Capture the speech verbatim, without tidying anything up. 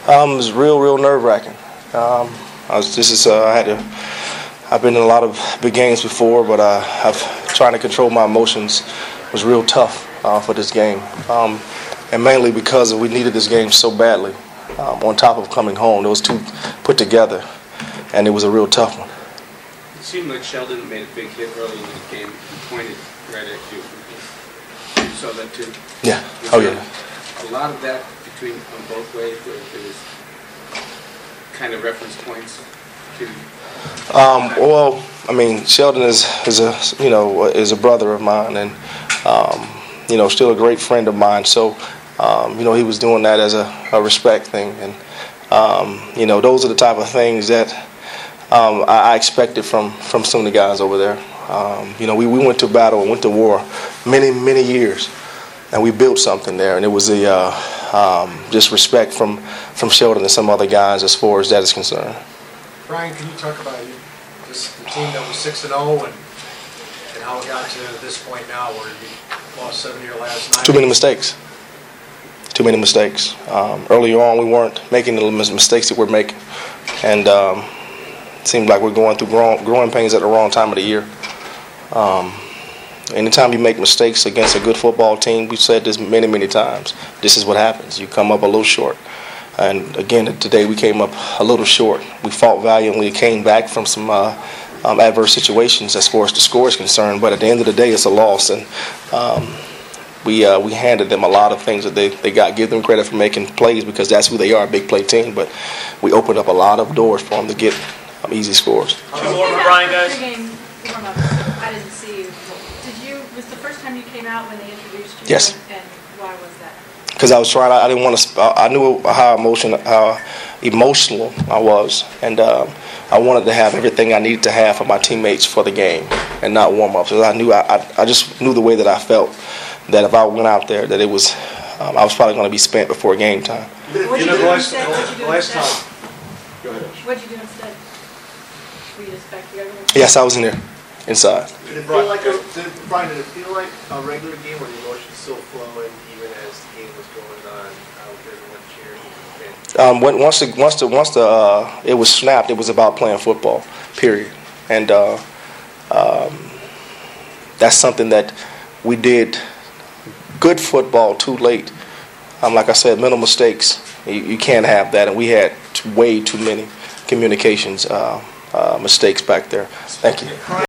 Um, it was real, real nerve-wracking. Um, I was, this is, uh, I had to, I've been in a lot of big games before, but uh, I've trying to control my emotions was real tough uh, for this game, um, and mainly because we needed this game so badly. Um, on top of coming home, those two put together, and it was a real tough one. It seemed like Sheldon made a big hit early in the game. He pointed right at you. You saw that too. Yeah. Was oh yeah. A lot of that between on both ways, where there was kind of reference points to. Um, well, I mean, Sheldon is is a you know is a brother of mine, and um, you know still a great friend of mine. So um, you know he was doing that as a, a respect thing, and um, you know those are the type of things that um, I, I expected from from some of the guys over there. Um, you know, we, we went to battle and went to war many many years, and we built something there, and it was a uh, um, just respect from from Sheldon and some other guys as far as that is concerned. Brian, can you talk about you, this the team that was six and zero, and and how it got to this point now, where you lost seven of your last nine? Too many mistakes. Too many mistakes. Um, earlier on, we weren't making the mistakes that we're making, and um, it seemed like we're going through growing, growing pains at the wrong time of the year. Um, anytime you make mistakes against a good football team, we've said this many, many times. This is what happens. You come up a little short. And again, today we came up a little short. We fought valiantly, came back from some uh, um, adverse situations as far as the score is concerned. But at the end of the day, it's a loss, and um, we uh, we handed them a lot of things that they, they got. Give them credit for making plays because that's who they are, a big play team. But we opened up a lot of doors for them to get um, easy scores. Two more for Brian, guys. I didn't see you. Did you? Was the first time you came out when they introduced you? Yes. And why was that? Because I was trying, I didn't want to. I knew how emotional, how emotional I was, and um, I wanted to have everything I needed to have for my teammates for the game, and not warm ups. I knew, I, I, I just knew the way that I felt, that if I went out there, that it was, um, I was probably going to be spent before game time. What did you do instead? What did you do Last instead? time. Go ahead. What did you do instead? Were you just back together? Yes, I was in there, inside. Did it feel like a, did, Brian, did it feel like a regular game where the emotions still flowing even as the game was going on? How everyone cheering? Um, when, once the once the once the uh, it was snapped, it was about playing football, period. And uh, um, that's something that we did good football too late. Um, like I said, mental mistakes. You, you can't have that, and we had t- way too many communications uh, uh, mistakes back there. Thank you.